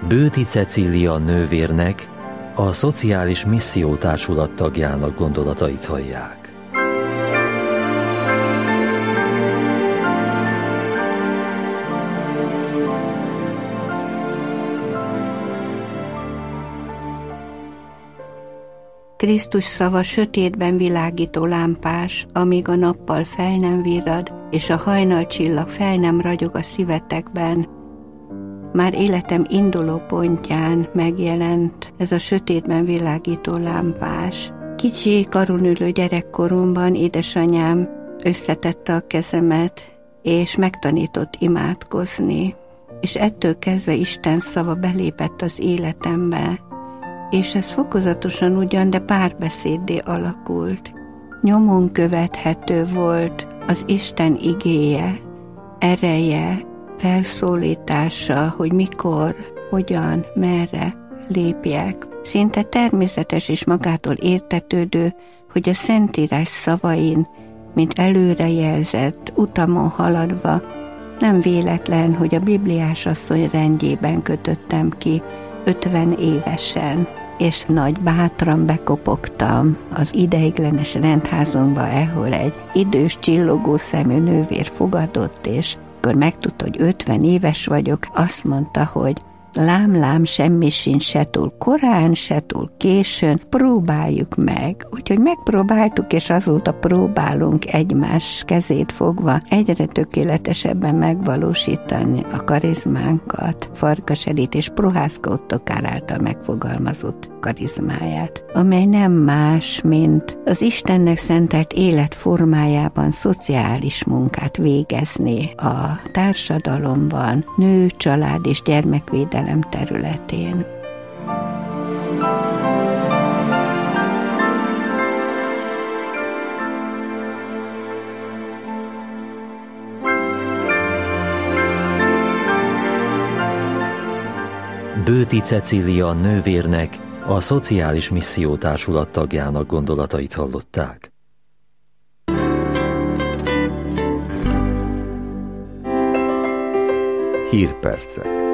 Bőti Cecília nővérnek, a Szociális Missziótársulat tagjának gondolatait hallják. Krisztus szava sötétben világító lámpás, amíg a nappal fel nem virrad, és a hajnalcsillag fel nem ragyog a szívetekben. Már életem induló pontján megjelent ez a sötétben világító lámpás. Kicsi, karun ülő gyerekkoromban édesanyám összetette a kezemet, és megtanított imádkozni. És ettől kezdve Isten szava belépett az életembe, és ez fokozatosan ugyan, de párbeszéddé alakult. Nyomon követhető volt az Isten igéje, ereje, felszólítása, hogy mikor, hogyan, merre lépjek. Szinte természetes és magától értetődő, hogy a Szentírás szavain, mint előrejelzett utamon haladva, nem véletlen, hogy a bibliás asszony rendjében kötöttem ki 50 évesen, és nagy bátran bekopogtam az ideiglenes rendházunkba, ahol egy idős, csillogó szemű nővér fogadott, és akkor megtudta, hogy 50 éves vagyok, azt mondta, hogy lám, semmi sincs se túl korán, se túl későn, próbáljuk meg. Úgyhogy megpróbáltuk, és azóta próbálunk egymás kezét fogva egyre tökéletesebben megvalósítani a karizmánkat, Farkas Edith és Prohászka Ottokár által megfogalmazott karizmáját, amely nem más, mint az Istennek szentelt élet formájában szociális munkát végezni a társadalomban, nő, család és gyermekvédelem területén. Bőti Cecília nővérnek, a Szociális Missziótársulat tagjának gondolatait hallották. Hírpercek.